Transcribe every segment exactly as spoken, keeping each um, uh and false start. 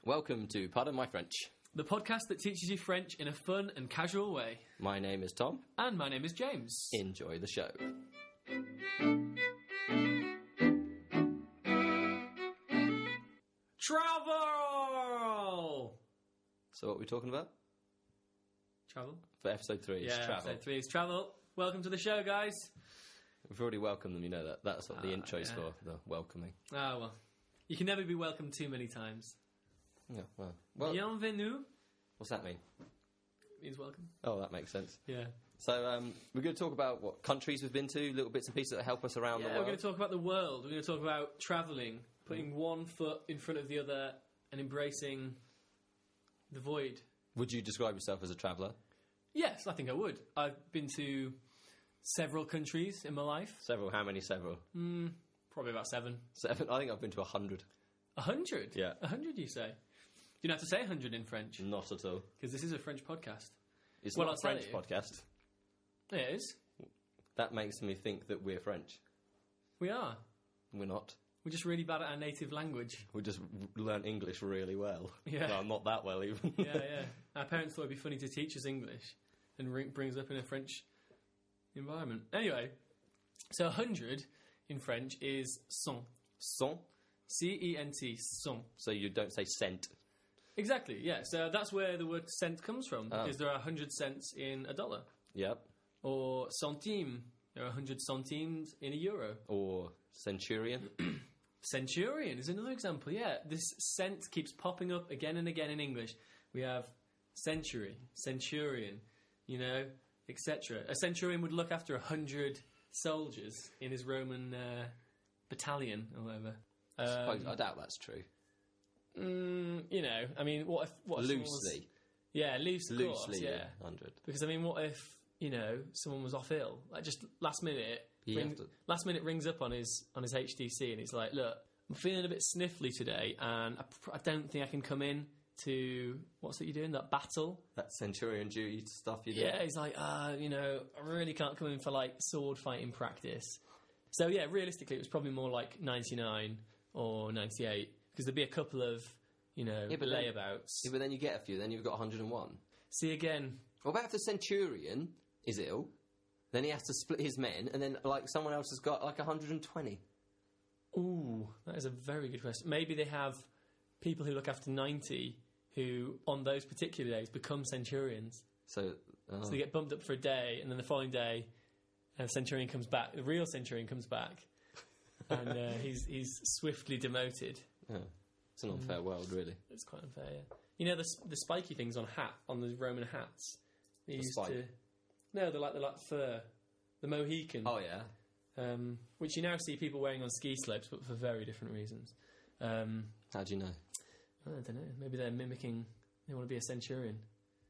Welcome to Pardon My French, the podcast that teaches you French in a fun and casual way. My name is Tom. And my name is James. Enjoy the show. Travel! So what are we talking about? Travel? For episode three, yeah, it's travel. episode three is travel. Welcome to the show, guys. We've already welcomed them, you know that. That's what the Ah, intro is yeah. for, the welcoming. Ah, well. You can never be welcomed too many times. Yeah, well. well Bienvenue what's that mean? means welcome. Oh, that makes sense. Yeah. So um, we're going to talk about what countries we've been to, little bits and pieces that help us around Yeah, the we're world. going to talk about the world. We're going to talk about travelling, putting one foot in front of the other and embracing the void. Would you describe yourself as a traveller? Yes, I think I would. I've been to several countries in my life. Several. How many several? Mm, probably about seven. Seven? I think I've been to a hundred. A hundred? Yeah. A hundred, you say? You don't have to say a hundred in French, Not at all. because this is a French podcast. It's Well, not I'll a tell French you. podcast. It is. That makes me think that we're French. We are. We're not. We're just really bad at our native language. We just learn English really well. Yeah. Well, not that well, even. Yeah, yeah. Our parents thought it'd be funny to teach us English and ring, brings up in a French environment. Anyway, so a hundred in French is cent. Cent. C E N T, cent. So you don't say cent. Exactly, yeah. So that's where the word cent comes from, Oh. because there are a hundred cents in a dollar. Yep. Or centime, there are a hundred centimes in a euro. Or centurion. Centurion is another example, yeah. This cent keeps popping up again and again in English. We have century, centurion, you know, et cetera. A centurion would look after a hundred soldiers in his Roman uh, battalion or whatever. I suppose- Um, I doubt that's true. mm, you know, I mean, what if... What if someone was- Loosely. yeah, loose, of course, Loosely, yeah. a hundred. Because, I mean, what if, you know, someone was off ill? Like, just last minute... You ring- have to- Last minute rings up on his on his H T C and he's like, look, I'm feeling a bit sniffly today and I, pr- I don't think I can come in to... What's it you're doing? That battle? That centurion duty stuff you do. Yeah, he's like, uh, you know, I really can't come in for, like, sword fighting practice. So, yeah, realistically, it was probably more like ninety-nine or ninety-eight because there'd be a couple of, you know, Yeah, but then- layabouts. Yeah, but then you get a few, then you've got one hundred and one. See, again... What about if the centurion is ill, then he has to split his men, and then, like, someone else has got, like, one hundred and twenty? Ooh, that is a very good question. Maybe they have people who look after ninety who, on those particular days, become centurions. So, oh. So they get bumped up for a day, and then the following day, a centurion comes back. The real centurion comes back, and uh, he's he's swiftly demoted. Yeah. It's an unfair world, really. It's quite unfair. Yeah. You know the the spiky things on hat on the Roman hats. They The used spike? to. No, they're like the like fur, the Mohican. Oh, yeah. Um, which you now see people wearing on ski slopes, but for very different reasons. Um, How do you know? I don't know. Maybe they're mimicking. They want to be a centurion.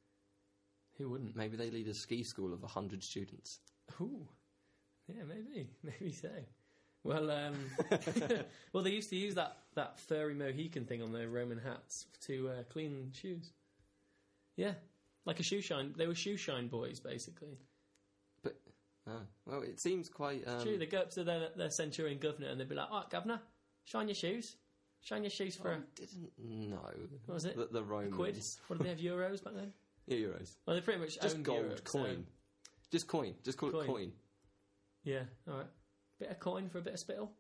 Who wouldn't? Maybe they lead a ski school of one hundred students. Ooh, yeah, maybe, maybe so. Well, um, well, they used to use that, that furry Mohican thing on their Roman hats to uh, clean shoes. Yeah, like a shoe shine. They were shoe shine boys, basically. But, oh, well, it seems quite... Um, True. They go up to their, their centurion governor and they'd be like, "All right, governor, shine your shoes. Shine your shoes for I a didn't know. what was it? The, the A Romans. quid. What did they have euros back then? Yeah, euros. Well, they pretty much Just owned gold Europe, coin. so- Just coin. Just call Coin. it coin. yeah, all right. Bit of coin for a bit of spittle.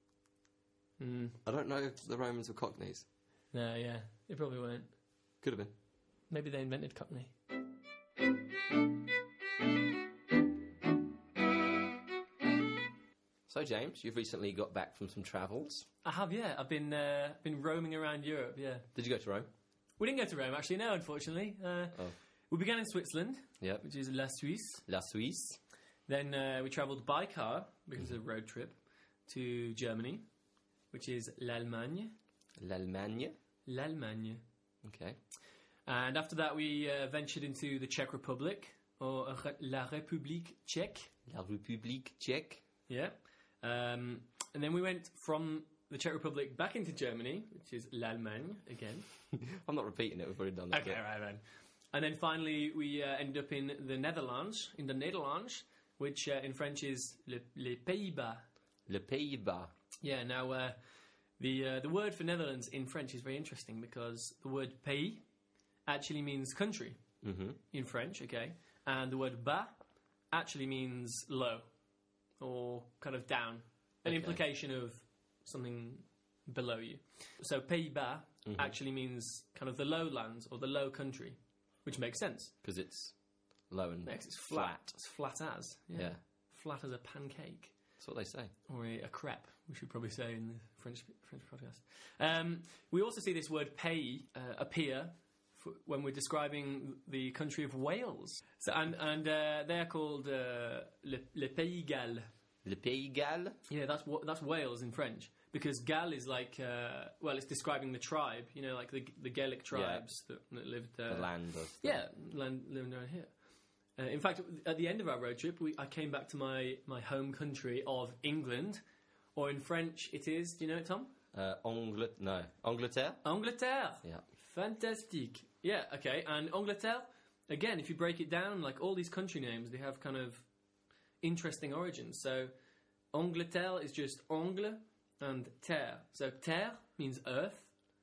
Hmm. I don't know if the Romans were cockneys. No, yeah, they probably weren't. Could have been. Maybe they invented Cockney. So, James, you've recently got back from some travels. I have, yeah. I've been uh, been roaming around Europe. Yeah, Did you go to Rome? we didn't go to Rome actually. No, unfortunately. Uh, Oh. We began in Switzerland, Yep. which is La Suisse. La Suisse. Then uh, we travelled by car because of a road trip to Germany, which is l'Allemagne. L'Allemagne. L'Allemagne. Okay. And after that, we uh, ventured into the Czech Republic, or uh, La République Tchèque. La République Tchèque. Yeah. Um, and then we went from the Czech Republic back into Germany, which is l'Allemagne again. I'm not repeating it, we've already done that. Okay, bit. right, right. And then finally, we uh, ended up in the Netherlands, in the Netherlands, which uh, in French is le, les Pays-Bas. Le Pays-Bas. Yeah, now, uh, The uh, the word for Netherlands in French is very interesting because the word pays actually means country Mm-hmm. in French, okay, and the word bas actually means low or kind of down, an Okay. implication of something below you. So Pays Bas Mm-hmm. actually means kind of the lowlands or the low country, which makes sense. Because it's low and Next, it's flat. It's flat as. Yeah. Yeah. Flat as a pancake. That's what they say. Or a, a crepe, we should probably say in the French French podcast. Um, we also see this word pays uh, appear f- when we're describing the country of Wales. So, and and uh, they're called uh, le, le Pays Galles. Le Pays Galles? Yeah, that's what that's Wales in French. Because Gal is like, uh, well, it's describing the tribe, you know, like the the Gaelic tribes that, that lived there. The land of... The... Yeah, land living down here. Uh, in fact, at the end of our road trip, we, I came back to my, my home country of England, or in French it is, do you know it, Tom? Uh, Angl... No. Angleterre? Angleterre. Yeah. Fantastique. Yeah, okay. And Angleterre, again, if you break it down, like all these country names, they have kind of interesting origins. So Angleterre is just Angle and terre. So terre means earth,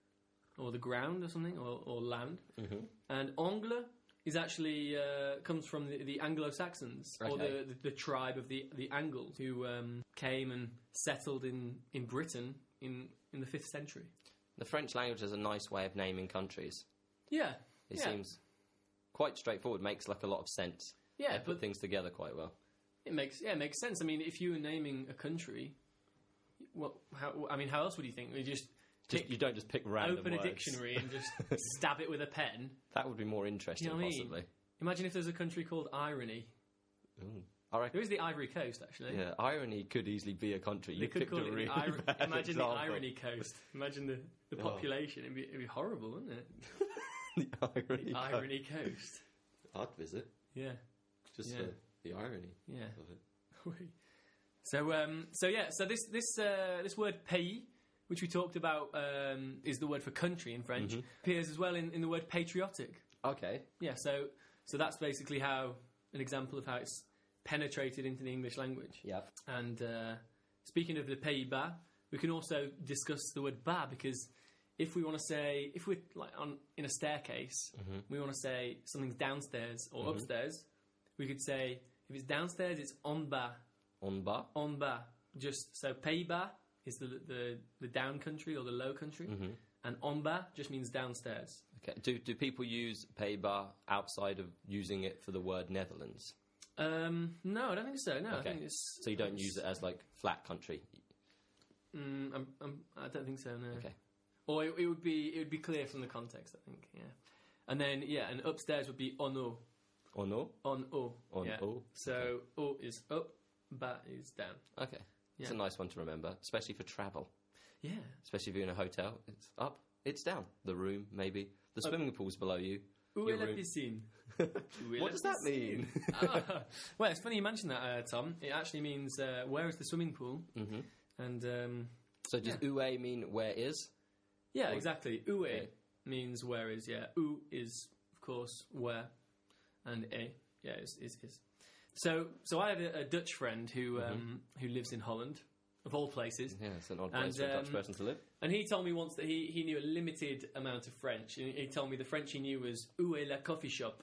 or the ground or something, or, or land. Mm-hmm. And Angle is actually uh, comes from the, the Anglo-Saxons, or Okay. the, the, the tribe of the the Angles, who um, came and settled in, in Britain in, in the fifth century. The French language has a nice way of naming countries. Yeah, It yeah. seems quite straightforward, makes like a lot of sense. yeah, They put but things together quite well. it makes yeah it makes sense. I mean, if you were naming a country, what how I mean, how else would you think? You just Just, pick- you don't just pick random open words. a dictionary and just stab it with a pen. That would be more interesting, You know what I mean? possibly. Imagine if there's a country called Irony. Ooh. I reckon, There is the Ivory Coast, actually. yeah, irony could easily be a country. They You could picked call a it really the Ir- bad Imagine example. the Irony Coast. Imagine the, the Oh. population. It'd be, it'd be horrible, wouldn't it? the irony. The Irony Coast. I'd visit Yeah, just Yeah. for the irony yeah. of it. so, um, so yeah. So this this uh, this word pays, which we talked about, um, is the word for country in French. Mhm. Appears as well in, in the word patriotic. Okay. Yeah. So so that's basically how an example of how it's penetrated into the English language. Yep. And uh, speaking of the Pays Bas, we can also discuss the word bas, because if we want to say, if we're like on in a staircase, Mhm. we want to say something's downstairs or Mhm. upstairs, we could say if it's downstairs, it's en bas, En bas. en bas. Just so Pays Bas is the the the down country or the low country, hmm and en bas just means downstairs. Okay. Do do people use Pays Bas outside of using it for the word Netherlands? Um, no, I don't think so. No, I Okay. think it's So you don't use it as like flat country. Mm, I'm, I'm, I don't think so. No. Okay. Or it, it would be it would be clear from the context, I think. Yeah. And then yeah, and upstairs would be en haut, Or no? en haut. En yeah. haut. So haut is up, bas is down. Okay. It's Yeah. a nice one to remember, especially for travel. Yeah. Especially if you're in a hotel. It's up, it's down. The room, maybe. The Up. swimming pool's below you. Où Your est la room. piscine? Où est What la does that piscine? mean? Ah, well, it's funny you mentioned that, uh, Tom. It actually means uh, where is the swimming pool? hmm And um, So does Yeah. où mean where is? yeah, Or- exactly. Où est Okay. means where is. Yeah. Où is of course where, and est yeah is is. is. So so I had a, a Dutch friend who Mm-hmm. um, who lives in Holland, of all places. Yeah, it's an odd And, place for a Dutch um, person to live. And he told me once that he, he knew a limited amount of French. He, he told me the French he knew was où est la coffee shop,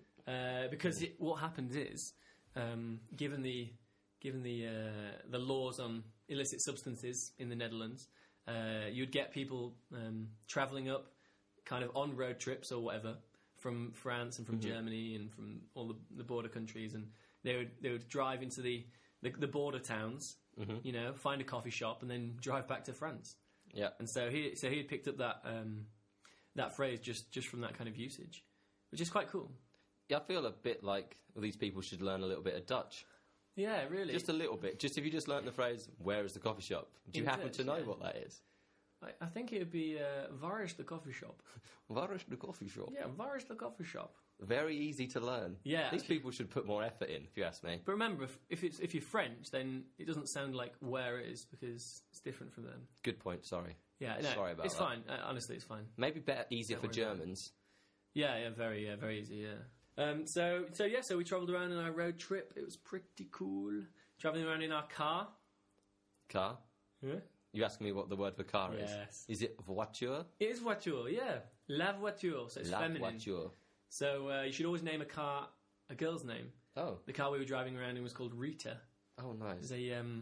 uh, because it, what happens is, um, given the given the uh, the laws on illicit substances in the Netherlands, uh, you'd get people um, travelling up, kind of on road trips or whatever, from France and from Mhm. Germany and from all the, the border countries, and they would they would drive into the the, the border towns. hmm You know, find a coffee shop and then drive back to France. Yeah. And so he so he had picked up that um, that phrase just, just from that kind of usage, which is quite cool. Yeah, I feel a bit like these people should learn a little bit of Dutch. Yeah, really. Just a little bit. Just if you just learnt the phrase, where is the coffee shop? Do you In happen Dutch, to know yeah. what that is? I, I think it would be uh, waar is the coffee shop? Waar is the coffee shop? Yeah, waar is the coffee shop? Very easy to learn. Yeah. These people should put more effort in, if you ask me. But remember, if, if it's if you're French, then it doesn't sound like where it is because it's different from them. Good point, sorry. Yeah, no, Sorry about it's that. fine. Uh, honestly, it's fine. Maybe better, easier Don't for worry about it. Germans. Yeah, yeah, very, yeah, very easy. Yeah. Um, so, so yeah, so we travelled around on our road trip. It was pretty cool. Travelling around in our car. Car. Yeah. You asking me what the word for car is? Yes. Is it voiture? It is voiture, yeah. La voiture, so it's La feminine. voiture. So uh, you should always name a car a girl's name. Oh. The car we were driving around in was called Rita. Oh, It nice. was a um,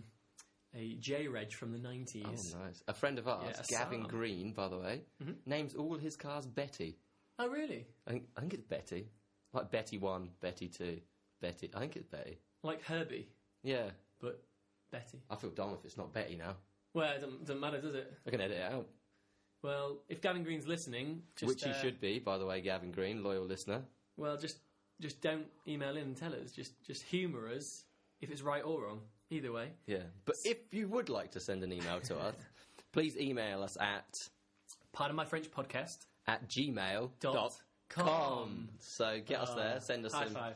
a J-Reg from the nineties. Oh, nice. A friend of ours, Yeah, a Gavin Saab. Green, by the way, Mhm. names all his cars Betty. Oh, really? I think, I think it's Betty. Like Betty one, Betty two, Betty. I think it's Betty. Like Herbie, Yeah. but Betty. I feel dumb if it's not Betty now. Well, it doesn't, doesn't matter, does it? I can edit it out. Well, if Gavin Green's listening, just, Which he uh, should be, by the way, Gavin Green, loyal listener. Well, just just don't email in and tell us. Just just humour us if it's right or wrong. Either way. Yeah. But if you would like to send an email to us, please email us at Pardon my French podcast. at gmail Dot dot com. com. So get us there. Send us High some. five.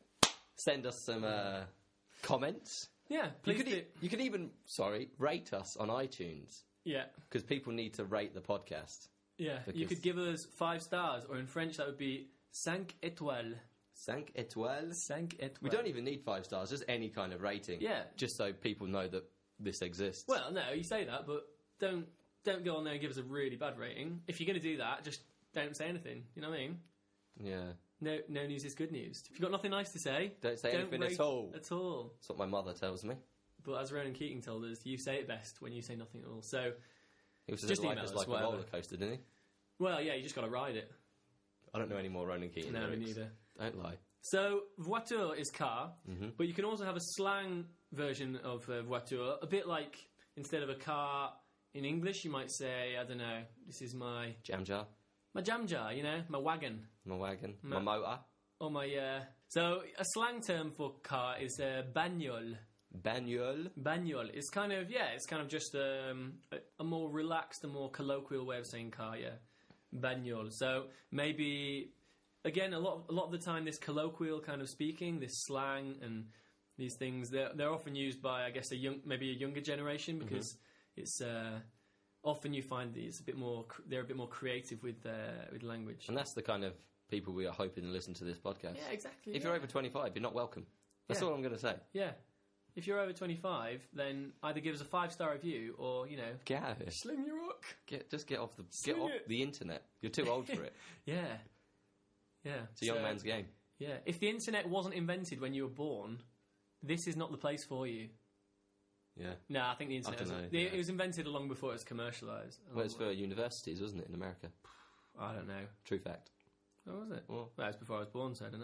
Send us some uh, comments. Yeah, You please could, do. e- you could even, sorry, rate us on iTunes Yeah, because people need to rate the podcast. yeah. You Because- could give us five stars, or in French that would be cinq étoiles. Cinq étoiles. Cinq étoiles. We don't even need five stars, just any kind of rating. Yeah. Just so people know that this exists. Well, no, you say that, but don't don't go on there and give us a really bad rating. If you're going to do that, just don't say anything. You know what I mean? yeah. No, no news is good news. If you've got nothing nice to say, Don't say anything rate at all. At all. That's what my mother tells me. But as Ronan Keating told us, you say it best when you say nothing at all. So, He was Just life email is us, like a whatever. roller coaster, didn't he? well, yeah, you just got to ride it. I don't know any more Ronan Keating No, me lyrics. neither. Don't lie. So, voiture is car, Mm-hmm. but you can also have a slang version of uh, voiture. A bit like, instead of a car in English, you might say, I don't know, this is my Jam jar, my jam jar, you know, my wagon. my wagon, Ma- my motor, Or my, uh... So, a slang term for car is uh, bagnole. bagnole. Bagnole. It's kind of, yeah, it's kind of just um, a, a more relaxed, a more colloquial way of saying car, yeah. Bagnole. So, maybe, again, a lot, a lot of the time, this colloquial kind of speaking, this slang and these things, they're, they're often used by, I guess, a young, maybe a younger generation because it's... Uh, often you find these a bit more, cr- they're a bit more creative with, uh, with language. And that's the kind of people we are hoping to listen to this podcast. Yeah, exactly. If yeah. you're over twenty-five, you're not welcome. That's Yeah. all I'm going to say. Yeah. If you're over twenty-five, then either give us a five-star review or, you know, Get out of here. sling your rock. Get, just get off the Sling get off it. the internet. You're too old for it. Yeah. Yeah. It's a young man's game. Yeah. If the internet wasn't invented when you were born, this is not the place for you. Yeah. No, I think the internet was, dunno, the- yeah. it was invented long before it was commercialised. Well, it's for universities, wasn't it, in America? I don't know. True fact. Oh, was it? Well, Well, it was before I was born, so I don't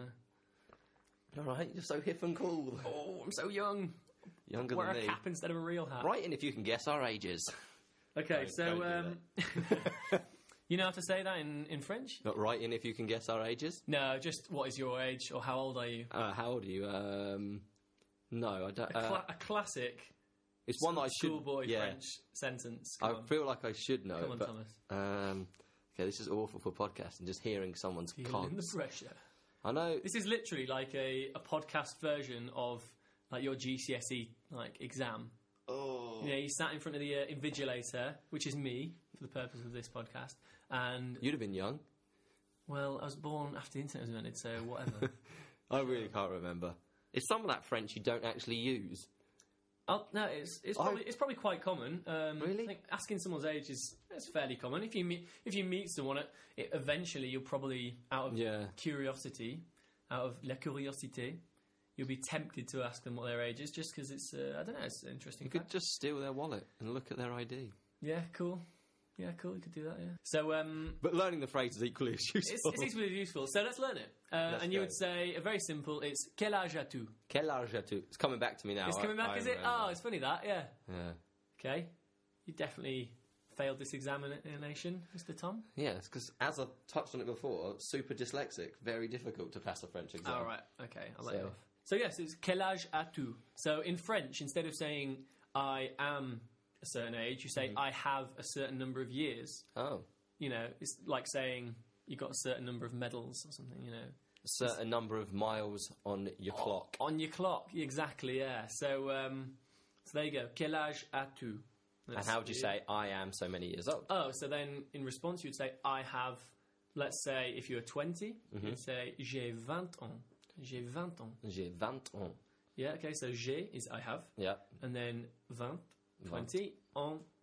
know. all right, you're so hip and cool. Oh, I'm so young. Younger Wear than a me. cap instead of a real hat. Write in if you can guess our ages. Okay, Don't- so don't do um, you know how to say that in, in French? Not write in if you can guess our ages. No, just what is your age or how old are you? Uh, how old are you? Um, no, I don't. A, Uh, cla- a classic it's one that I should. schoolboy yeah, French sentence. Come I on, feel like I should know. Come on but, Thomas. Um, okay, this is awful for podcasting. Just hearing someone's Feeling the cons. pressure. I know. This is literally like a, a podcast version of like your G C S E like exam. Oh. You know, you sat in front of the uh, invigilator, which is me for the purpose of this podcast, and You'd have been young. well, I was born after the internet was invented, so whatever. I really can't remember. It's some of that French you don't actually use. I'll, no, it's it's I- probably it's probably quite common. Um, Really? I think asking someone's age is it's fairly common. If you meet if you meet someone, it, it, eventually you'll probably out of Yeah. curiosity, out of la curiosité, you'll be tempted to ask them what their age is, just because it's uh, I don't know, it's an interesting. You could fact. just steal their wallet and look at their I D. Yeah, cool. Yeah, cool. You could do that. Yeah. So um, But learning the phrase is equally as useful. it's, it's equally useful. So let's learn it. Uh, Let's and you go. would say a very simple. It's quel âge as-tu? Quel âge as-tu? It's coming back to me now. It's I- coming back, I is it? remember. Oh, it's funny that. Yeah. Yeah. Okay. You definitely failed this examination, Mister Tom. Yeah, it's because, as I touched on it before, super dyslexic, very difficult to pass a French exam. All right. Okay. I'll let So- you off. So yes, it's quel âge as-tu? So in French, instead of saying I am a certain age, you say Mm-hmm. I have a certain number of years. Oh. You know, it's like saying you got a certain number of medals or something. You know. A certain number of miles on your clock. On your clock, exactly, yeah. So, um, so there you go. Quel âge as-tu? And how would you say, I am so many years old? Oh, so then in response you'd say, I have, let's say if you're twenty, Mm-hmm. you'd say, j'ai vingt ans. J'ai vingt ans. J'ai vingt ans. Yeah, okay, so j'ai is I have, Yeah. and then vingt, twenty, ans,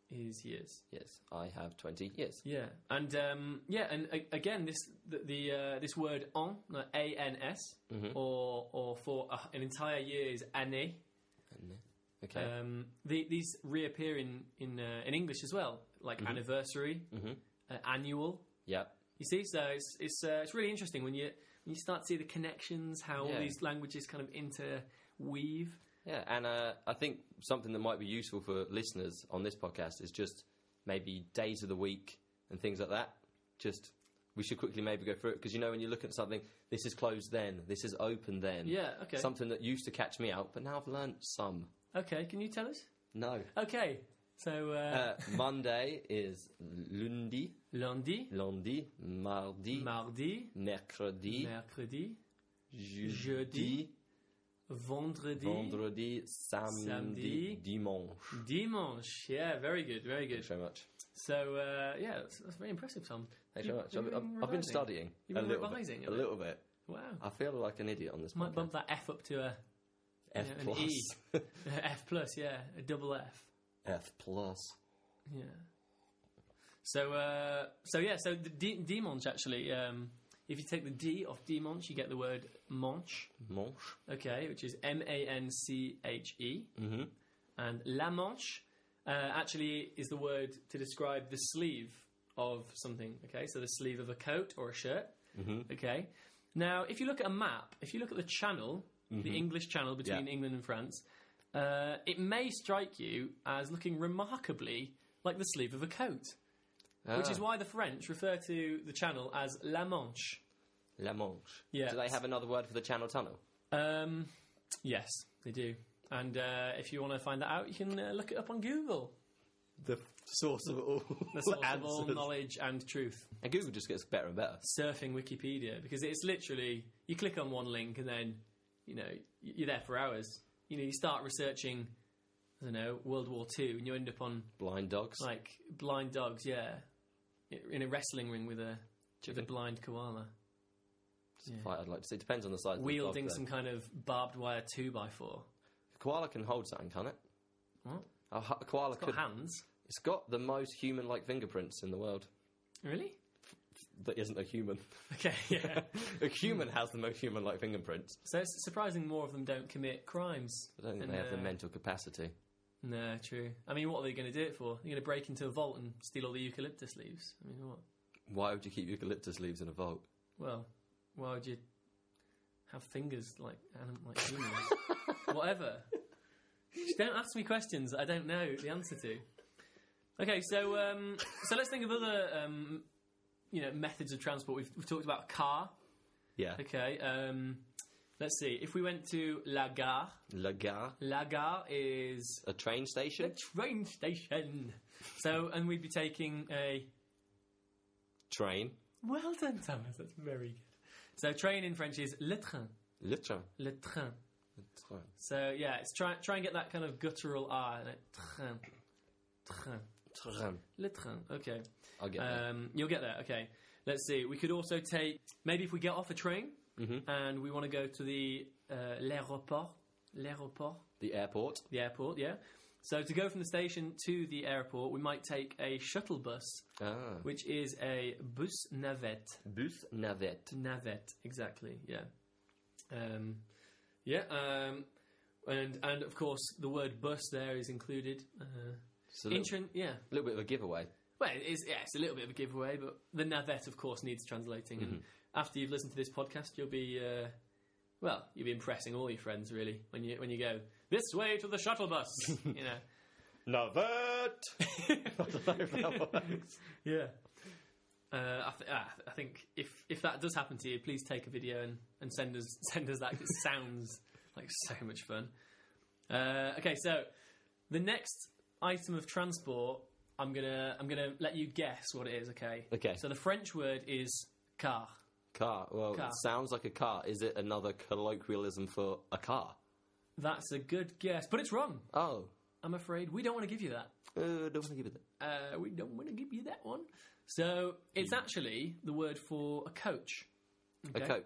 is years. Yes, I have twenty years. Yeah, and um, yeah, and a- again, this the, the uh, this word an, like A N S, Mm-hmm. or or for uh, an entire year is année. Okay. Um, the, these reappear in in, uh, in English as well, like Mhm. anniversary, mm-hmm. uh, annual. Yeah. You see, so it's it's uh, it's really interesting when you when you start to see the connections, how all Yeah. these languages kind of interweave. Yeah, and uh, I think something that might be useful for listeners on this podcast is just maybe days of the week and things like that. Just, we should quickly maybe go through it, because, you know, when you look at something, this is closed then, this is open then. Yeah, okay. Something that used to catch me out, but now I've learnt some. Okay, can you tell us? No. Okay, so uh, Uh, Monday is lundi, lundi, lundi, mardi, mardi, mercredi, mercredi, jeudi, jeudi, vendredi, vendredi, samedi, samedi, dimanche. dimanche. Yeah, very good, very good. Thanks very much. So uh, yeah, that's, that's very impressive, Tom. Thanks You- very much. you've I've, been I've, I've been revising. studying You've a been little revising bit. a A bit. little bit. Wow. I feel like an idiot on this Might podcast. bump that F up to a F yeah, an plus. E. F plus, yeah, a double F. F plus. Yeah. So, uh, so yeah, so the D- dimanche actually, um, if you take the D off dimanche, you get the word manche, Manche. okay, which is M A N C H E. Mm-hmm. And la manche uh, actually is the word to describe the sleeve of something, okay? So the sleeve of a coat or a shirt, Mm-hmm. okay? Now, if you look at a map, if you look at the channel, the English channel between Yeah. England and France, uh, it may strike you as looking remarkably like the sleeve of a coat, which is Ah, why the French refer to the channel as la Manche. La Manche. Yeah. Do they have another word for the Channel Tunnel? Um, yes, they do. And uh, if you want to find that out, you can uh, look it up on Google. The source of all The source of all answers. knowledge and truth. And Google just gets better and better. Surfing Wikipedia, because it's literally, you click on one link and then, you know, y- you're there for hours. You know, you start researching, I don't know, World War Two, and you end up on, Blind dogs. like, blind dogs, yeah, in a wrestling ring with a, with a Chicken. blind koala. It's a yeah. fight I'd like to see. Depends on the size Wielding of the dog, some kind of barbed wire two by four. though. Koala can hold something, can't it? What? A, hu- a koala It's got could. hands. It's got the most human-like fingerprints in the world. Really? That isn't a human. Okay, yeah. A human has the most human-like fingerprints. So it's surprising more of them don't commit crimes. I don't think And, they have the uh, mental capacity. No, true. I mean, what are they going to do it for? They're going to break into a vault and steal all the eucalyptus leaves? I mean, what? Why would you keep eucalyptus leaves in a vault? Well, why would you have fingers like anim- like humans? Whatever. Just don't ask me questions that I don't know the answer to. Okay, so um, so let's think of other um, you know methods of transport. We've, we've talked about a car. Yeah. Okay. Um, let's see. If we went to La Gare, La gare. La Gare is A train a station. train station. So, and we'd be taking a. Train. Well done, Thomas. That's very good. So, train in French is le train. Le train. Le train. Le train. So, yeah, it's try try and get that kind of guttural R. Like, train. Train. Train. Le train. Okay. I'll get that. Um, you'll get there. Okay. Let's see. We could also take maybe if we get off a train Mm-hmm. and we want to go to the uh, l'aéroport. L'aéroport. The airport. The airport. Yeah. So to go from the station to the airport, we might take a shuttle bus, Ah. which is a bus navette. Bus navette. Navette, exactly. Yeah. Um, yeah. Um, and and of course the word bus there is included. Uh, It's a little, intran- yeah. little bit of a giveaway. Well, it is, yeah, it's a little bit of a giveaway, but the navette, of course, needs translating. And after you've listened to this podcast, you'll be, uh, well, you'll be impressing all your friends, really, when you when you go, this way to the shuttle bus, you know. Navette! I don't know if that works. Yeah. Uh, I, th- ah, I think if if that does happen to you, please take a video and, and send us send us that. 'Cause it sounds like so much fun. Uh, okay, so the next item of transport, I'm gonna I'm gonna let you guess what it is. Okay. Okay. So the French word is car. Car. Well, Car. it sounds like a car. Is it another colloquialism for a car? That's a good guess, but it's wrong. Oh. I'm afraid we don't want to give you that. Uh, don't want to give it that. Uh, we don't want to give you that one. So it's actually the word for a coach. A Okay? coach.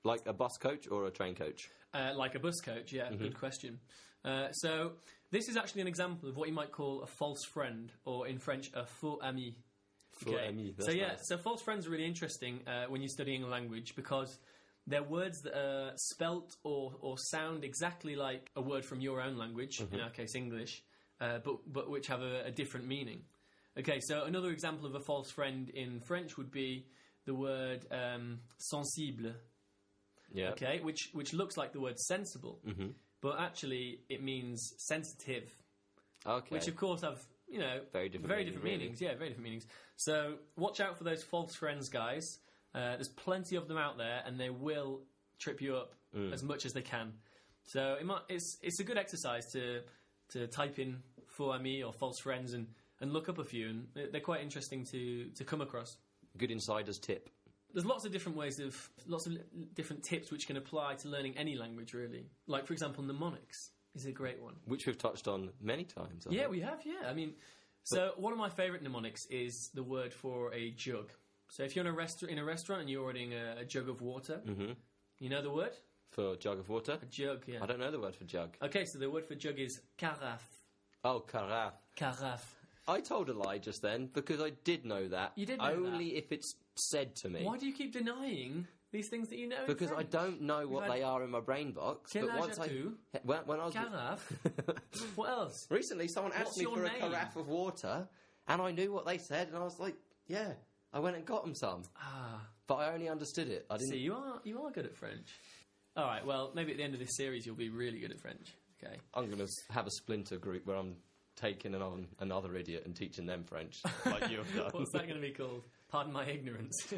Like a bus coach or a train coach? Uh, like a bus coach, yeah, Mm-hmm. good question. Uh, so this is actually an example of what you might call a false friend, or in French, a faux ami. Faux ami, that's so yeah, nice. so false friends are really interesting uh, when you're studying a language because they're words that are spelt or, or sound exactly like a word from your own language, Mm-hmm. in our case English, uh, but, but which have a, a different meaning. Okay, so another example of a false friend in French would be the word um, sensible. Yeah. Okay, which which looks like the word sensible, Mm-hmm. but actually it means sensitive, Okay. which of course have you know Very different very meaning, different really. meanings. Yeah, very different meanings. So watch out for those false friends, guys. Uh, there's plenty of them out there, and they will trip you up Mm. as much as they can. So it might, it's it's a good exercise to to type in faux amis or false friends and, and look up a few, and they're quite interesting to to come across. Good insider's tip. There's lots of different ways of lots of different tips which can apply to learning any language, really. Like, for example, mnemonics is a great one. Which we've touched on many times. I Yeah, think. we have. Yeah, I mean, so one of my favourite mnemonics is the word for a jug. So if you're in a restaurant in a restaurant and you're ordering a, a jug of water, Mhm. you know the word For jug of water? a jug. Yeah. I don't know the word for jug. Okay, so the word for jug is carafe. Oh, carafe. Carafe. I told a lie just then because I did know that. You did know Only if it's said to me. Why do you keep denying these things that you know? in Because I French? don't know what You've had they are in my brain box. Quel but âge once I as-tu? when, when I was Carafe. What else? recently, someone asked What's me your for name? a carafe of water, and I knew what they said, and I was like, "Yeah." I went and got them some, Ah. but I only understood it. I didn't. See, you are you are good at French. All right. Well, maybe at the end of this series, you'll be really good at French. Okay. I'm going to have a splinter group where I'm taking on another idiot and teaching them French, like you have done. What's that going to be called? Pardon my ignorance.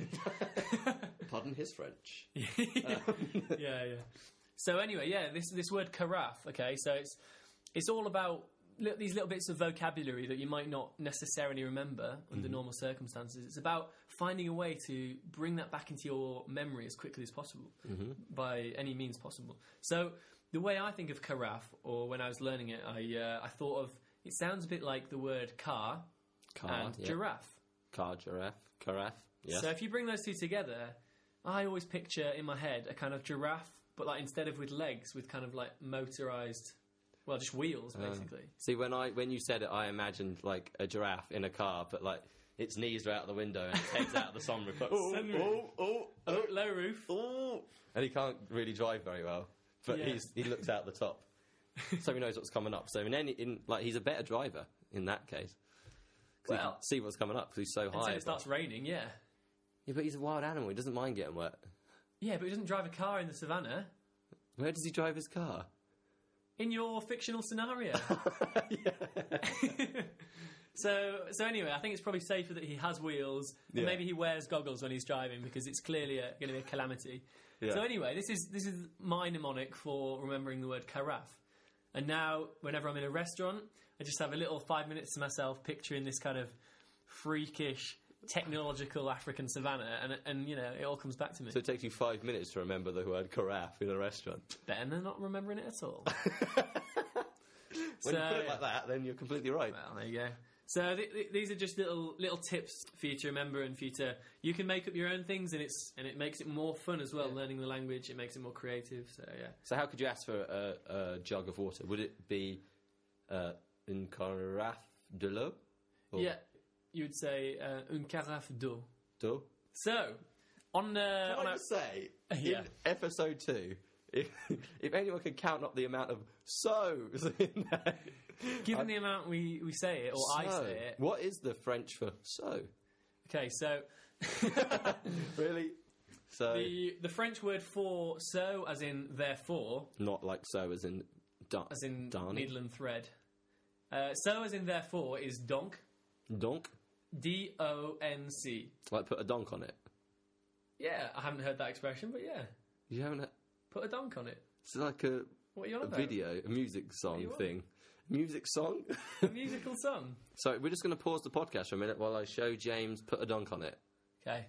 Pardon his French. yeah, yeah. So anyway, yeah, this this word carafe. Okay, so it's it's all about li- these little bits of vocabulary that you might not necessarily remember under normal circumstances. It's about finding a way to bring that back into your memory as quickly as possible by any means possible. So the way I think of carafe, or when I was learning it, I uh, I thought of it sounds a bit like the word car, Car, and yeah. giraffe. Car, giraffe, carafe. Yes. So if you bring those two together, I always picture in my head a kind of giraffe, but like instead of with legs, with kind of like motorized, well, just wheels basically. See, when I when you said it, I imagined like a giraffe in a car, but like its knees are out the window and its head's out of the sunroof. Like, oh, Sunroof. oh, oh, Oh, low roof. oh, and he can't really drive very well, but Yeah. he's he looks out the top, so he knows what's coming up. So in any in like he's a better driver in that case. 'Cause he Well, can see what's coming up because he's so until high. it starts raining, yeah. Yeah, but he's a wild animal. He doesn't mind getting wet. Yeah, but he doesn't drive a car in the savannah. Where does he drive his car? In your fictional scenario. so, so anyway, I think it's probably safer that he has wheels. And Yeah. maybe he wears goggles when he's driving because it's clearly going to be a calamity. Yeah. So anyway, this is this is my mnemonic for remembering the word carafe. And now, whenever I'm in a restaurant, I just have a little five minutes to myself, picturing this kind of freakish, technological African savannah, and and you know, it all comes back to me. So it takes you five minutes to remember the word carafe in a restaurant. Better than not remembering it at all. When So, you put it yeah. like that, then you're completely right. Well, there you go. So th- th- these are just little little tips for you to remember and for you to you can make up your own things, and it's and it makes it more fun as well. Yeah. Learning the language, it makes it more creative. So yeah. So how could you ask for a, a jug of water? Would it be uh, une carafe de l'eau? Or Yeah, you would say uh, une carafe d'eau. d'eau? So, on uh, Can on I our, just say, Yeah. in episode two, if, if anyone could count up the amount of so's in there. given the amount we, we say it or I So, say it, what is the French for so? okay. So Really? So, the the French word for so, as in therefore, not like so as in da- as in Darnie. needle and thread. Uh, so, as in therefore, is donc, Donk? D O N C. Like put a donk on it. Yeah, I haven't heard that expression, but yeah, You haven't. put a donk on it. It's like a, What are you on a about? video, a music song you on? thing. Music song? A musical song. So we're just going to pause the podcast for a minute while I show James put a donk on it. Okay.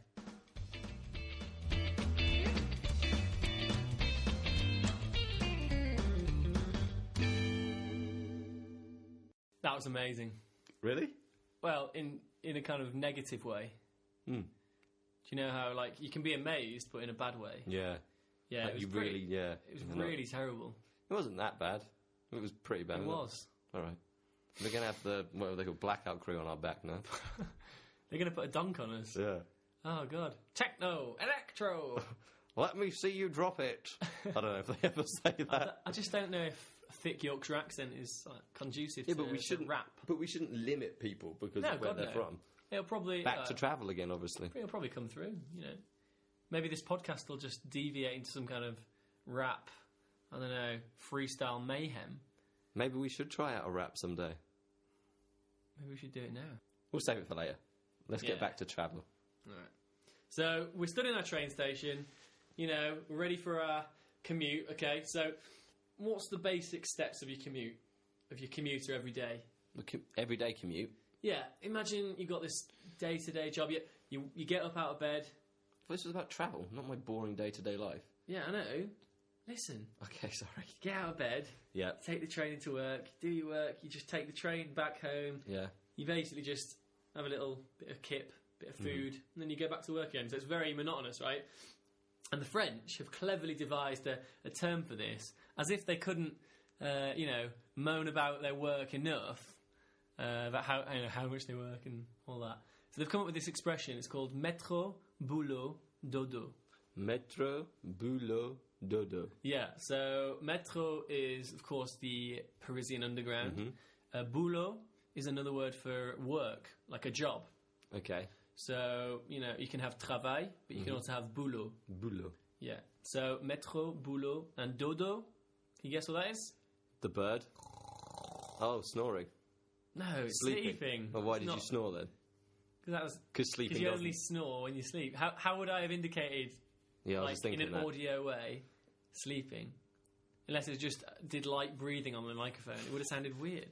That was amazing. Really? Well, in in a kind of negative way. Hmm. Do you know how like you can be amazed, but in a bad way? Yeah. Yeah, Like it was you pretty, really, yeah. It was I know. really terrible. It wasn't that bad. It was pretty bad. It wasn't was. All right. We're gonna have the what they call blackout crew on our back now. They're going to put a dunk on us. Yeah. Oh, God. Techno, electro. Let me see you drop it. I don't know if they ever say that. I, I just don't know if a thick Yorkshire accent is like, conducive Yeah, to, but we to shouldn't rap. But we shouldn't limit people because No, of where God, they're no. from. It'll probably... Back uh, to travel again, obviously. It'll probably come through, you know. Maybe this podcast will just deviate into some kind of rap, I don't know, freestyle mayhem. Maybe we should try out a rap someday. Maybe we should do it now. We'll save it for later. Let's Yeah. get back to travel. All right. So we're stood in our train station, you know, we're ready for our commute, okay? So what's the basic steps of your commute, of your commuter every day? The com- everyday commute. Yeah, imagine you've got this day-to-day job, you, you, you get up out of bed. This was about travel, not my boring day-to-day life. Yeah, I know. Listen, Okay, sorry. get out of bed, Yeah, take the train into work, do your work, you just take the train back home. yeah. You basically just have a little bit of kip, bit of food, and then you go back to work again. So it's very monotonous, right? And the French have cleverly devised a, a term for this, as if they couldn't, uh, you know, moan about their work enough, uh, about how you know, how much they work and all that. So they've come up with this expression. It's called métro, boulot, dodo. Metro, boulot, dodo. Yeah. So métro is, of course, the Parisian underground. Mm-hmm. Uh, boulot is another word for work, like a job. Okay. So, you know, you can have travail, but you can also have boulot. Boulot. Yeah. So, métro, boulot, and dodo. Can you guess what that is? The bird. Oh, snoring. No, it's Sleeping. sleeping. Well, why It's did not- you snore then? Because that was Because sleeping because you doesn't. only snore when you sleep. How how would I have indicated, Yeah, I was like just in thinking an that. audio way, sleeping? Unless it just did light breathing on the microphone, it would have sounded weird.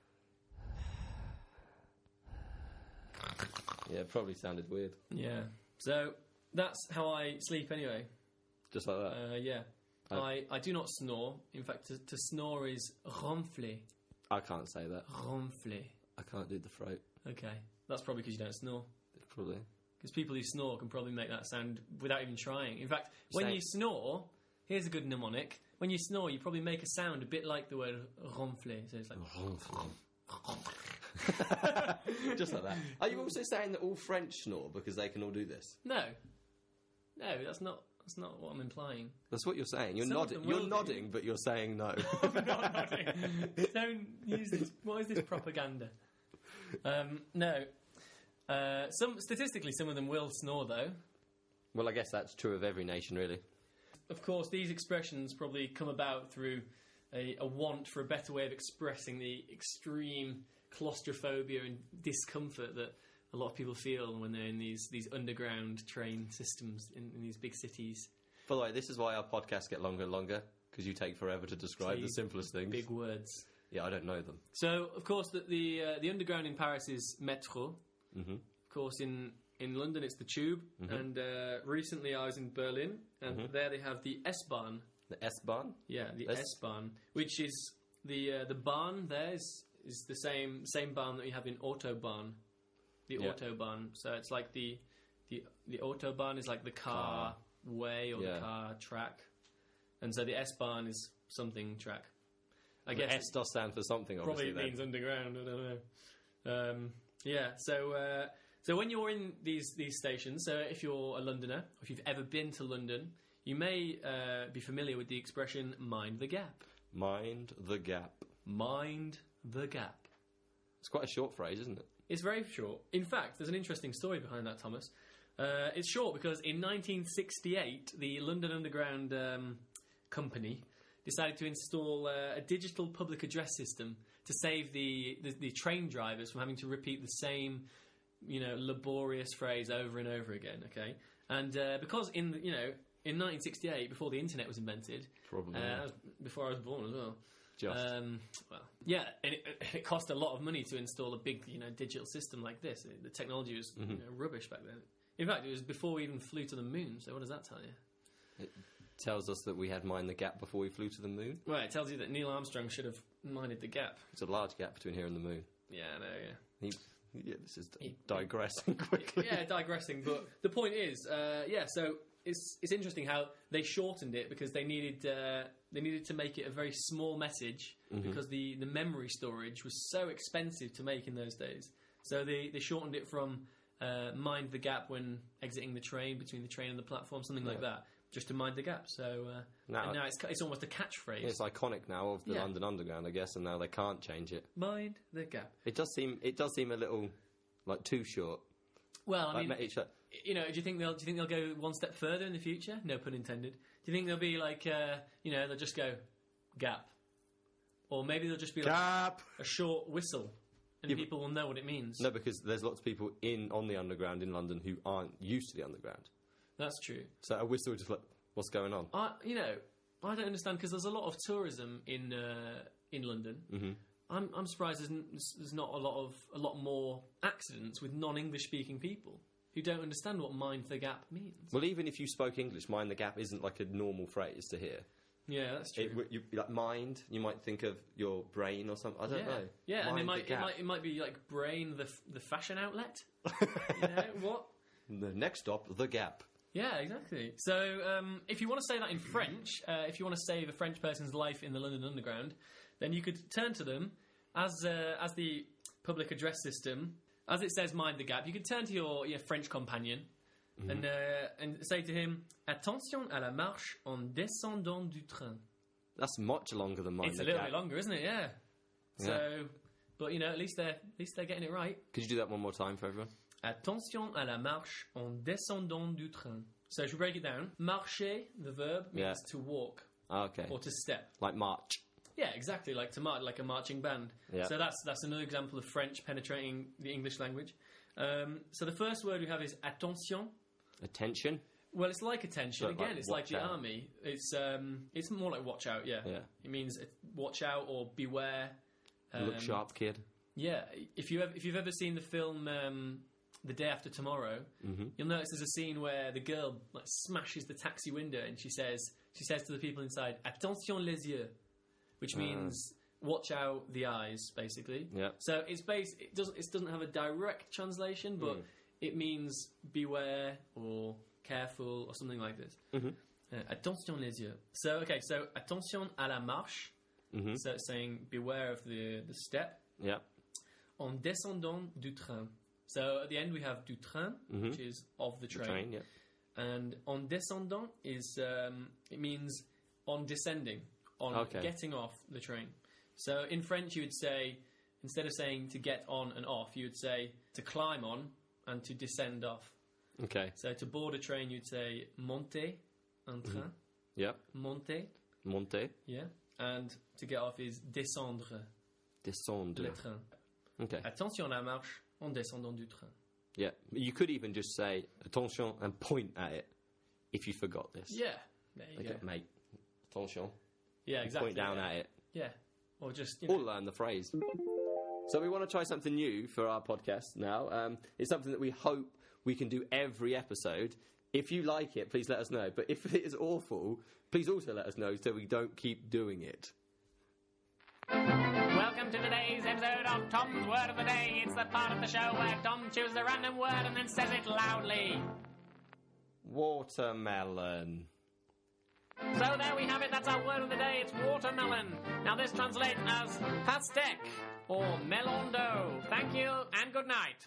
Yeah, it probably sounded weird. Yeah. So that's how I sleep anyway. Just like that. Uh, yeah. Oh. I, I do not snore. In fact, to, to snore is ronfler. I can't say that. Ronfler. I can't do the throat. Okay. That's probably because you don't snore. Probably. Because people who snore can probably make that sound without even trying. In fact, when Say- you snore, here's a good mnemonic. When you snore, you probably make a sound a bit like the word ronfler. So it's like... Just like that. Are you also saying that all French snore because they can all do this? No. No, that's not that's not what I'm implying. That's what you're saying. You're Some of nodding. them will You're do. nodding, but you're saying no. I'm not nodding. Don't use this. What is this propaganda? Um, no. Uh, some statistically, some of them will snore though. Well, I guess that's true of every nation, really. Of course, these expressions probably come about through a, a want for a better way of expressing the extreme claustrophobia and discomfort that a lot of people feel when they're in these, these underground train systems in, in these big cities. By the way, this is why our podcasts get longer and longer, because you take forever to describe the These simplest things. Big words. Yeah, I don't know them. So, of course, the the, uh, the underground in Paris is métro. Mm-hmm. Of course, in, in London it's the tube. Mhm. And uh, recently I was in Berlin, and Mhm. there they have the S-Bahn. The S-Bahn? Yeah, the S- S-Bahn, which is the uh, the Bahn there is, is the same same Bahn that you have in Autobahn. The Yeah. Autobahn. So it's like the the the Autobahn is like the car, Car. way or Yeah. the car track, and so the S-Bahn is something track. I The guess S does stand for something, probably obviously. it means underground. I don't know. Um, yeah. So uh, so when you're in these these stations, so if you're a Londoner, or if you've ever been to London, you may uh, be familiar with the expression "mind the gap." then. Mind the gap. Mind the gap. It's quite a short phrase, isn't it? It's very short. In fact, there's an interesting story behind that, Thomas. Uh, it's short because in nineteen sixty-eight, the London Underground um, company decided to install uh, a digital public address system to save the, the, the train drivers from having to repeat the same, you know, laborious phrase over and over again. Okay, and uh, because in the, you know in nineteen sixty-eight, before the internet was invented, Probably. uh, that was before I was born as well. Just. Um, well, yeah, and it, it cost a lot of money to install a big, you know, digital system like this. The technology was Mm-hmm. you know, rubbish back then. In fact, it was before we even flew to the moon. So what does that tell you? It tells us that we had mined the gap before we flew to the moon. Well, it tells you that Neil Armstrong should have minded the gap. It's a large gap between here and the moon. Yeah, I know. Yeah. He Yeah, this is digressing quickly. Yeah, digressing. But the point is, uh, yeah. So it's it's interesting how they shortened it because they needed uh, they needed to make it a very small message Mm-hmm. because the, the memory storage was so expensive to make in those days. So they, they shortened it from uh, mind the gap when exiting the train between the train and the platform, something like Yeah. that, just to mind the gap. So uh, Now- and now it's it's almost a catchphrase. It's iconic now of the Yeah. London Underground, I guess, and now they can't change it. Mind the gap. It does seem it does seem a little like too short. Well, I Like, mean, it's like- you know, do you think they'll do you think they'll go one step further in the future? No pun intended. Do you think they'll be like, uh, you know, they'll just go gap, or maybe they'll just be like Gap. a short whistle, and Yeah, but- people will know what it means. No, because there's lots of people in on the Underground in London who aren't used to the Underground. That's true. So a whistle just like, what's going on? I, you know, I don't understand because there's a lot of tourism in uh, in London. Mm-hmm. I'm I'm surprised there's, n- there's not a lot of a lot more accidents with non-English speaking people who don't understand what mind the gap means. Well, even if you spoke English, mind the gap isn't like a normal phrase to hear. Yeah, that's true. It, w- you, like mind, you might think of your brain or something. I don't yeah, know. yeah, and it Mind the might, it gap. might it might be like Brain, the f- the fashion outlet. You know what? The next stop, the Gap. Yeah, exactly. So, um, if you want to say that in French, uh, if you want to save a French person's life in the London Underground, then you could turn to them as uh, as the public address system, as it says "mind the gap." You could turn to your, your French companion Mm-hmm. and uh, and say to him, "Attention à la marche en descendant du train." That's much longer than mind It's the a little gap. bit longer, isn't it? Yeah. So, but you know, at least they're at least they're getting it right. Could you do that one more time for everyone? Attention à la marche en descendant du train. So, should we break it down? Marcher, the verb, means Yeah. to walk Ah, okay. or to step. Like March. Yeah, exactly, like to march, like a marching band. Yeah. So that's that's another example of French penetrating the English language. Um, so the first word we have is attention. Attention. Well, it's like attention. But Again, like it's like watch the out. army. It's um, it's more like watch out. Yeah. Yeah. It means uh, watch out or beware. Look Um, sharp, kid. Yeah, if you ever, if you've ever seen the film um, The Day After Tomorrow, Mm-hmm. you'll notice there's a scene where the girl like smashes the taxi window and she says she says to the people inside, "Attention les yeux," which means watch out the eyes, basically. Yeah. So it's base. It doesn't it doesn't have a direct translation, but it means beware or careful or something like this. Mm-hmm. Uh, attention les yeux. So okay, so attention à la marche. Mm-hmm. So it's saying beware of the the step. Yeah. En descendant du train. So at the end we have du train, Mhm. which is of the The train. train, yeah. And en descendant is, um, it means on descending, on Okay. getting off the train. So in French you would say, instead of saying to get on and off, you would say to climb on and to descend off. Okay. So to board a train you'd say monter un train, Yeah. monter, Monter. yeah. And to get off is descendre Descendre. le train. Okay. Attention à la marche en descendant du train. Yeah. You could even just say attention and point at it if you forgot this. Yeah, there you Okay, go. mate. Attention. Yeah, exactly. Point down yeah. at it. Yeah, or just you Or know, learn the phrase. So we want to try something new for our podcast now. Um, it's something that we hope we can do every episode. If you like it, please let us know. But if it is awful, please also let us know so we don't keep doing it. Welcome to today's episode of Tom's Word of the Day. It's the part of the show where Tom chooses a random word and then says it loudly. Watermelon. So there we have it, that's our word of the day, it's watermelon. Now this translates as pastèque or melon dough. Thank you and good night.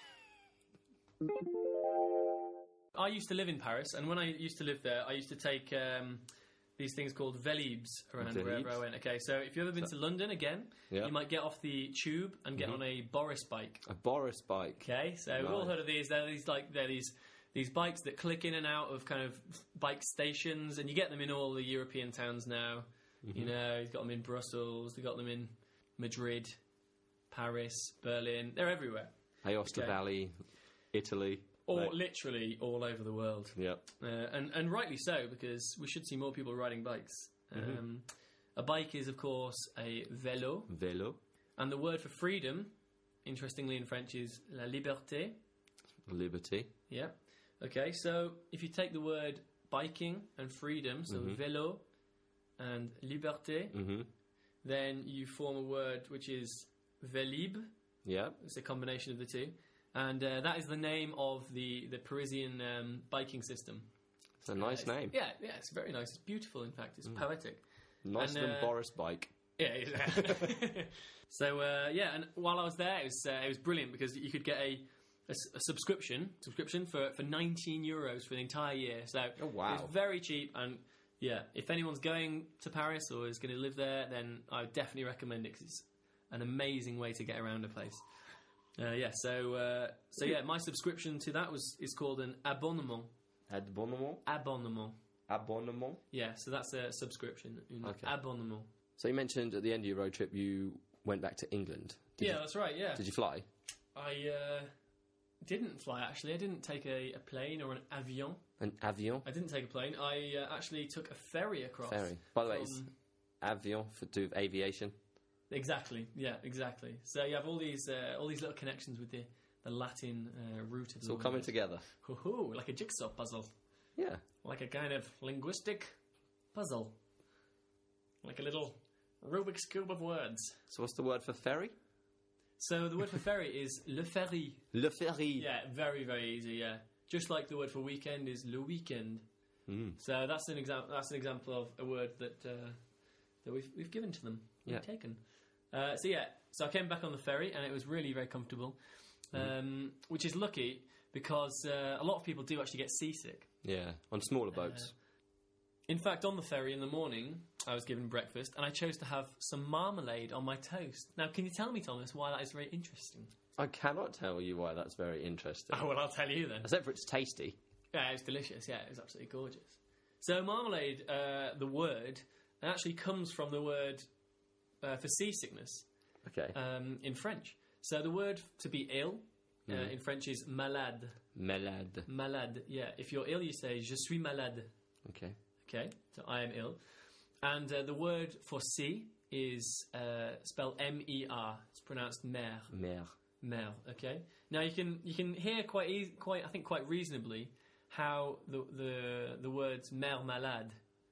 I used to live in Paris, and when I used to live there, I used to take um, these things called Velibs around Velibs? wherever I went. Okay, so if you've ever been to London again, Yeah. you might get off the tube and get on a Boris bike. A Boris bike. Okay, so we've all Nice. heard of these. They're these like they're these these bikes that click in and out of kind of bike stations, and you get them in all the European towns now. You know, you've got them in Brussels, they've got them in Madrid, Paris, Berlin. They're everywhere, Aosta Okay. Valley, Italy. or Like- literally all over the world. Yep. Uh, and, and rightly so, because we should see more people riding bikes. Um, a bike is, of course, a vélo. Vélo. And the word for freedom, interestingly in French, is la liberté. Liberty. Yeah. Okay, so if you take the word biking and freedom, so vélo and liberté, Mm-hmm. then you form a word which is vélib. Yeah. It's a combination of the two. And uh, that is the name of the, the Parisian um, biking system. It's a nice Uh, name. Yeah, yeah, it's very nice. It's beautiful, in fact. It's poetic. Nicer And, than uh, Boris Bike. Yeah, exactly. So, uh, yeah, and while I was there, it was, uh, it was brilliant because you could get a, a, s- a subscription subscription for, for nineteen euros for the entire year. So Oh, wow. it was very cheap. And, yeah, if anyone's going to Paris or is going to live there, then I would definitely recommend it because it's an amazing way to get around a place. Uh, yeah, so uh, so yeah, my subscription to that was is called an abonnement. Abonnement? Abonnement. Abonnement? Yeah, so that's a subscription. Un Okay. abonnement. So you mentioned at the end of your road trip you went back to England. Did yeah, You, that's right. Yeah, did you fly? I uh, didn't fly actually. I didn't take a, a plane or an avion. An avion? I didn't take a plane. I uh, actually took a ferry across. Ferry. By the way, it's from- avion for to do with aviation. Exactly. Yeah, exactly. So you have all these uh, all these little connections with the the Latin uh, root of It's the all word. coming together. Hoo-hoo, like a jigsaw puzzle, Yeah. like a kind of linguistic puzzle, like a little Rubik's cube of words. So what's the word for ferry? So the word for ferry is le ferry. Le ferry. Yeah, very very easy. Yeah, just like the word for weekend is le weekend. Mm. So that's an example. That's an example of a word that uh, that we've we've given to them. We've Yeah. taken. Uh, so yeah, so I came back on the ferry and it was really very comfortable, um, which is lucky because uh, a lot of people do actually get seasick. Yeah. On smaller boats. In fact, on the ferry in the morning, I was given breakfast and I chose to have some marmalade on my toast. Now, can you tell me, Thomas, why that is very interesting? I cannot tell you why that's very interesting. Oh well, I'll tell you then. Except for it's tasty. Yeah, it was delicious. Yeah, it was absolutely gorgeous. So marmalade, uh, the word, actually comes from the word uh, for seasickness Okay. um, in French. So the word to be ill uh, Mm. in French is malade. Malade. Malade. Yeah, if you're ill, you say je suis malade. Okay. Okay, so I am ill. And uh, the word for sea is uh, spelled M E R. It's pronounced mer. Mer. Mer. Okay. Now you can you can hear quite eas quite I think quite reasonably how the the the words mer malade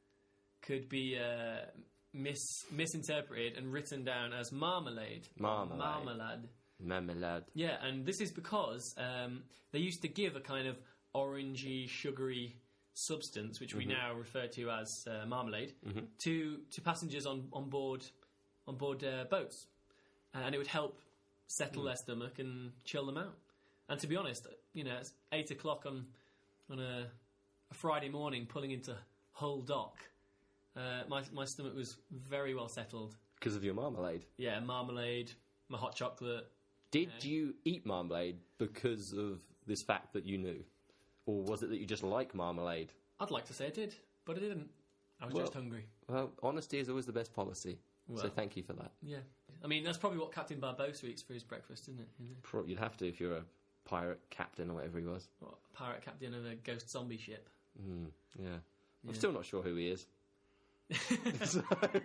could be uh, mis misinterpreted and written down as marmalade. Marmalade. Marmalade. Marmalade. Yeah, and this is because um, they used to give a kind of orangey, sugary substance, which we now refer to as uh, marmalade, to to passengers on on board on board uh, boats, and it would help settle their stomach and chill them out. And to be honest, you know, it's eight o'clock on on a, a Friday morning, pulling into Hull Dock. Uh, my my stomach was very well settled. Because of your marmalade. Yeah, marmalade, my hot chocolate. Did you eat marmalade because of this fact that you knew? Or was it that you just like marmalade? I'd like to say I did, but I didn't. I was Well- just hungry. Well, honesty is always the best policy. so Well. thank you for that. Yeah. I mean, that's probably what Captain Barbossa eats for his breakfast, isn't it? You know? Pro- You'd have to if you're a pirate captain or whatever he was. What, pirate captain of a ghost zombie ship. Mm, yeah. I'm Yeah. still not sure who he is. so,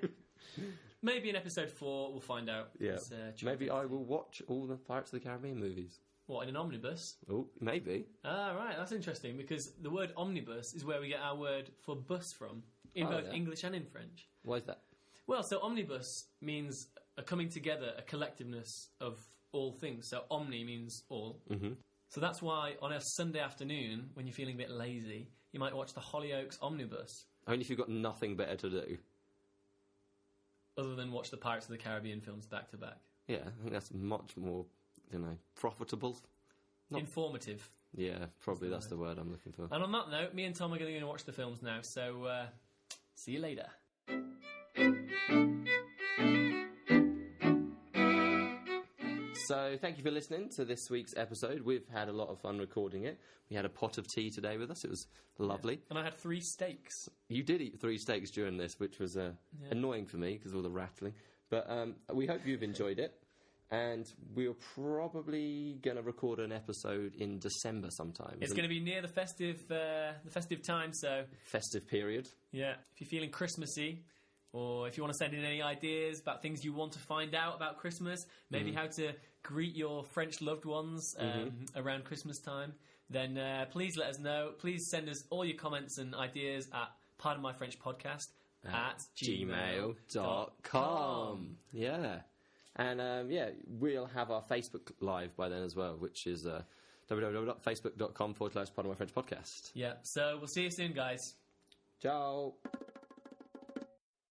Maybe in episode four we'll find out. yeah. It's, uh, true. Maybe I will watch all the Pirates of the Caribbean movies. What, in an omnibus? Oh, maybe. Ah, right, that's interesting because the word omnibus is where we get our word for bus from, in Oh, both yeah. English and in French. Why is that? Well, so omnibus means a coming together, a collectiveness of all things. So omni means all. Mm-hmm. So that's why on a Sunday afternoon, when you're feeling a bit lazy, you might watch the Hollyoaks omnibus, Only if you've got nothing better to do. other than watch the Pirates of the Caribbean films back to back. Yeah, I think that's much more, you know, profitable. Not- Informative. Yeah, probably that's the word I'm looking for. And on that note, me and Tom are going to go and watch the films now, so uh, see you later. So, thank you for listening to this week's episode. We've had a lot of fun recording it. We had a pot of tea today with us. It was lovely. And I had three steaks. You did eat three steaks during this, which was uh, Yeah. annoying for me because of all the rattling. But um, we hope you've enjoyed it. And we're probably going to record an episode in December sometime. It's going to be near the festive, uh, the festive time, so festive period. yeah, if you're feeling Christmassy, or if you want to send in any ideas about things you want to find out about Christmas, maybe how to greet your French loved ones um, around Christmas time, then uh, please let us know. Please send us all your comments and ideas at Pardon My French Podcast at, gmail dot com. Yeah. And um, yeah, we'll have our Facebook Live by then as well, which is uh, www.facebook.com forward slash Pardon My French podcast. Yeah, so we'll see you soon, guys. Ciao.